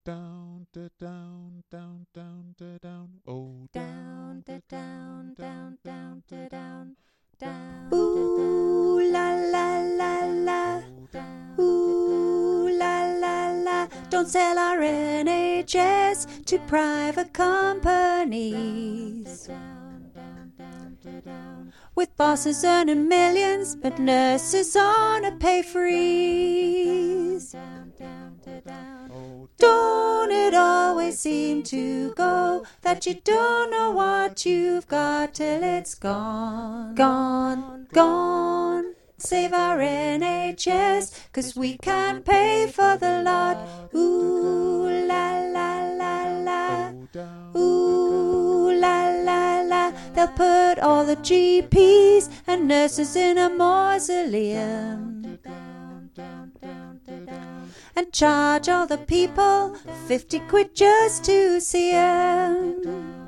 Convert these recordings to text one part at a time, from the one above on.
down, da down, down, down, da down. Oh, Down, da down, down, down, da down. Down, Ooh la la la la. Ooh la la la. Don't sell our NHS to private companies with bosses earning millions, but nurses on a pay freeze. Don't it always seem to go that you don't know what you've got till it's gone, gone, gone? Save our NHS, 'cause we can't pay for the lot. Ooh la la la la. Ooh la la la. They'll put all the GPs and nurses in a mausoleum and charge all the people 50 quid just to see 'em.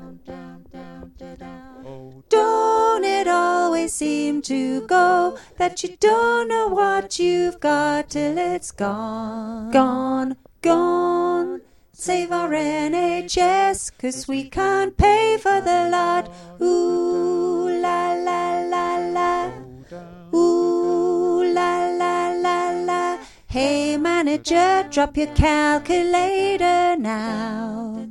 Don't it always seem to go that you don't know what you've got till it's gone, gone, gone? Save our NHS, 'cause we can't pay for the lot. Ooh la la la la. Ooh la la la la. Hey manager, drop your calculator now.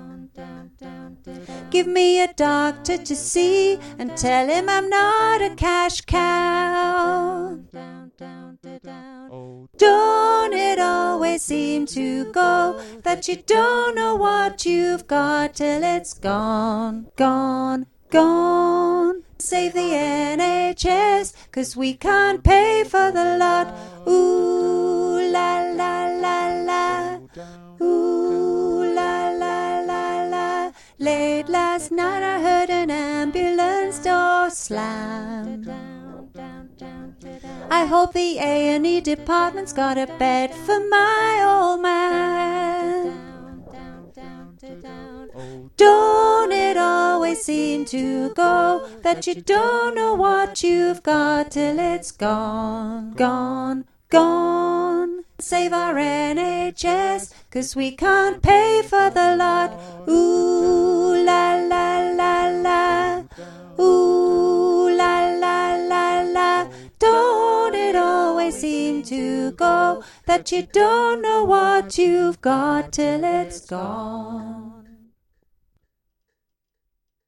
Give me a doctor to see and tell him I'm not a cash cow. Don't it always seem to go that you don't know what you've got till it's gone, gone, gone? Save the NHS, 'cause we can't pay for the lot. Ooh la la la la. Ooh la la la la. Late last night I heard an ambulance door slam. I hope the A&E department's got a bed for my old man. Don't it always seem to go that you don't know what you've got till it's gone, gone, gone? Save our NHS, 'cause we can't pay for the lot. Ooh la la la la. Ooh la la la la. Don't it always seem to go that you don't know what you've got till it's gone?